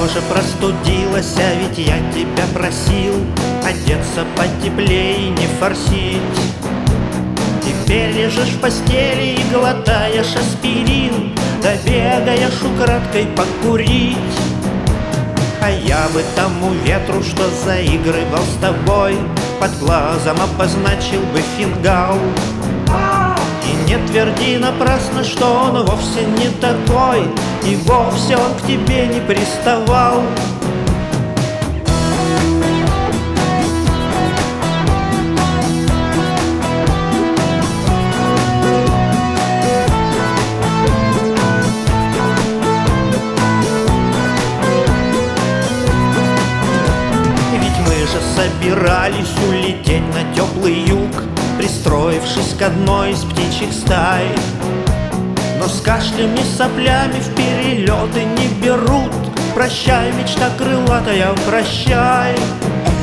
тоже простудилась, а ведь я тебя просил одеться потеплее и не форсить. Теперь лежишь в постели и глотаешь аспирин, да бегаешь украдкой покурить. А я бы тому ветру, что заигрывал с тобой, под глазом обозначил бы фингал. И не тверди напрасно, что он вовсе не такой, и вовсе он к тебе не приставал. Собирались улететь на теплый юг, пристроившись к одной из птичьих стай. Но с кашлями, соплями в перелеты не берут. Прощай, мечта крылатая, прощай.